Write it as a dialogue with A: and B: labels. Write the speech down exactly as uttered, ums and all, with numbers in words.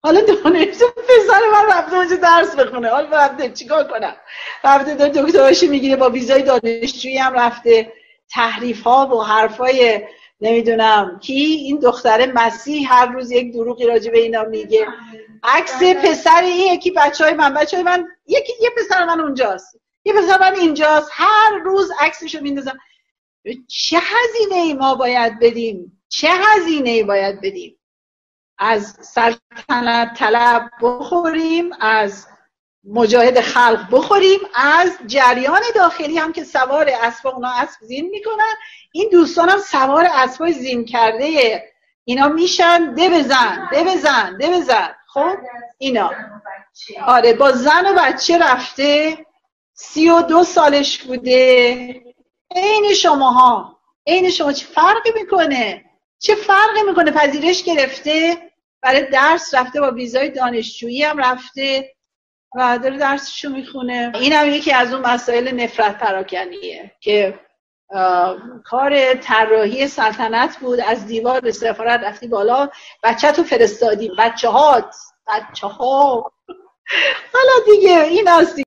A: حالا دانشجو پسر من رفته اونجا درس بخونه، حالا رفته چیکار کنم؟ رفته داره دکتراشو میگیره، با ویزای دانشجویی هم رفته. تحریف ها و حرفای نمیدونم کی، این دختره مسیح هر روز یک دروغی راجع به اینا میگه. عکس پسر این یکی بچهای من بچهای من یکی یه پسر من اونجاست، یه پسر من اینجاست، هر روز عکسشو میندازم. چه هزینه ای ما باید بدیم، چه هزینه ای باید بدیم؟ از سلطنت طلب بخوریم، از مجاهد خلق بخوریم، از جریان داخلی هم که سوار اسب، اونا اسب زین میکنن، این دوستان هم سوار اسبای زین کرده اینا میشن، ده بزن ده بزن ده بزن. خب اینا آره با زن و بچه رفته، سی و دو سالش بوده، عین شماها، عین شما. چه فرقی میکنه؟ چه فرقی میکنه؟ پذیرش گرفته، برای درس رفته، با ویزای دانشجویی هم رفته و داره درسشو میخونه. این هم یکی از اون مسائل نفرت پراکنیه که کار طراحی سلطنت بود. از دیوار سفارت رفتی بالا، بچه تو فرستادیم، بچه هات بچه ها. حالا دیگه این هستی